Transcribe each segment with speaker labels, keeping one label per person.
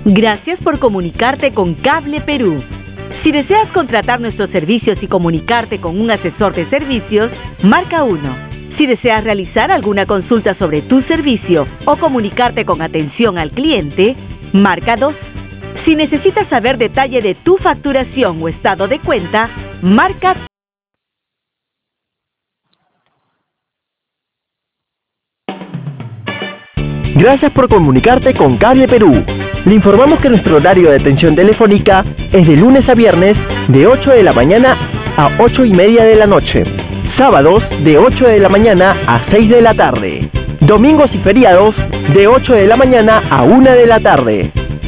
Speaker 1: Gracias por comunicarte con Cable Perú. Si deseas contratar nuestros servicios y comunicarte con un asesor de servicios, marca 1. Si deseas realizar alguna consulta sobre tu servicio o comunicarte con atención al cliente, marca 2. Si necesitas saber detalle de tu facturación o estado de cuenta, marca 3.
Speaker 2: Gracias por comunicarte con Cable Perú. Le informamos que nuestro horario de atención telefónica es de lunes a viernes de 8 de la mañana a 8:30 de la noche. Sábados de 8 de la mañana a 6 de la tarde. Domingos y feriados de 8 de la mañana a 1 de la tarde.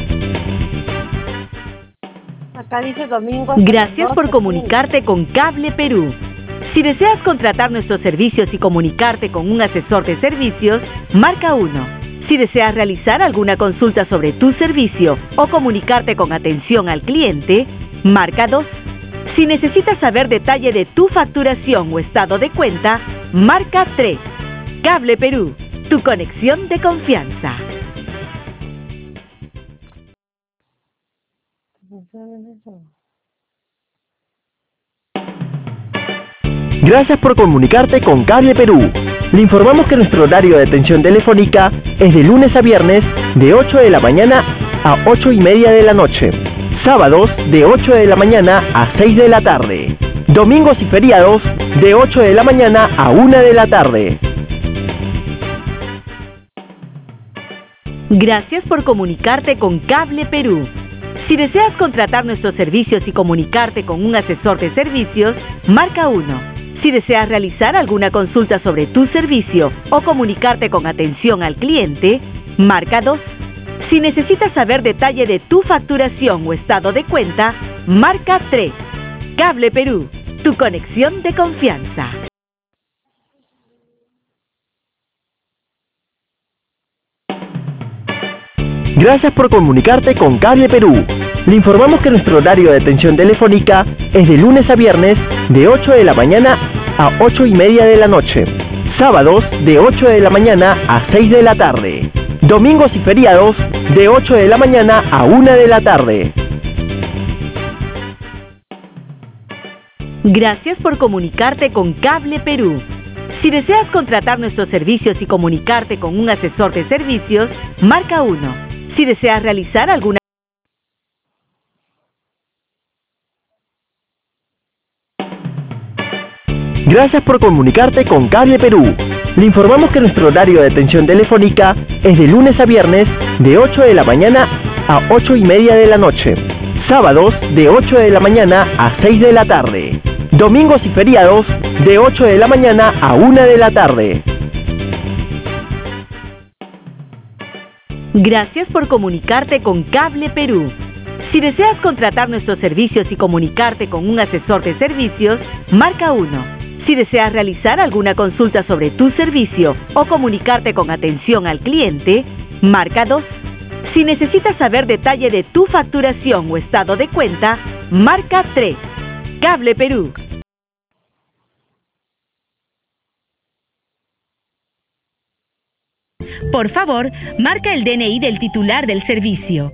Speaker 3: Acá dice domingo.
Speaker 1: Gracias por comunicarte con Cable Perú. Si deseas contratar nuestros servicios y comunicarte con un asesor de servicios, marca 1. Si deseas realizar alguna consulta sobre tu servicio o comunicarte con atención al cliente, marca 2. Si necesitas saber detalle de tu facturación o estado de cuenta, marca 3. Cable Perú, tu conexión de confianza.
Speaker 2: Gracias por comunicarte con Cable Perú. Le informamos que nuestro horario de atención telefónica es de lunes a viernes de 8 de la mañana a 8:30 de la noche. Sábados de 8 de la mañana a 6 de la tarde. Domingos y feriados de 8 de la mañana a 1 de la tarde.
Speaker 1: Gracias por comunicarte con Cable Perú. Si deseas contratar nuestros servicios y comunicarte con un asesor de servicios, marca 1. Si deseas realizar alguna consulta sobre tu servicio o comunicarte con atención al cliente, marca 2. Si necesitas saber detalle de tu facturación o estado de cuenta, marca 3. Cable Perú, tu conexión de confianza.
Speaker 2: Gracias por comunicarte con Cable Perú. Le informamos que nuestro horario de atención telefónica es de lunes a viernes de 8 de la mañana a 8:30 de la noche. Sábados de 8 de la mañana a 6 de la tarde. Domingos y feriados de 8 de la mañana a 1 de la tarde.
Speaker 1: Gracias por comunicarte con Cable Perú. Si deseas contratar nuestros servicios y comunicarte con un asesor de servicios, marca 1. Si deseas realizar alguna
Speaker 2: Gracias por comunicarte con Cable Perú. Le informamos que nuestro horario de atención telefónica es de lunes a viernes de 8 de la mañana a 8:30 de la noche. Sábados de 8 de la mañana a 6 de la tarde. Domingos y feriados de 8 de la mañana a 1 de la tarde.
Speaker 1: Gracias por comunicarte con Cable Perú. Si deseas contratar nuestros servicios y comunicarte con un asesor de servicios, marca 1. Si deseas realizar alguna consulta sobre tu servicio o comunicarte con atención al cliente, marca 2. Si necesitas saber detalle de tu facturación o estado de cuenta, marca 3. Cable Perú. Por favor, marca el DNI del titular del servicio.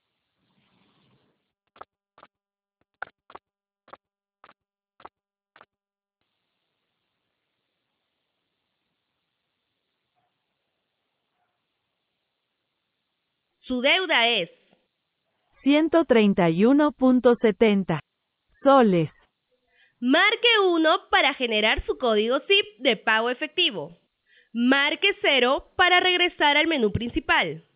Speaker 1: Su deuda es
Speaker 4: 131.70 soles.
Speaker 5: Marque 1 para generar su código SIP de pago efectivo. Marque 0 para regresar al menú principal.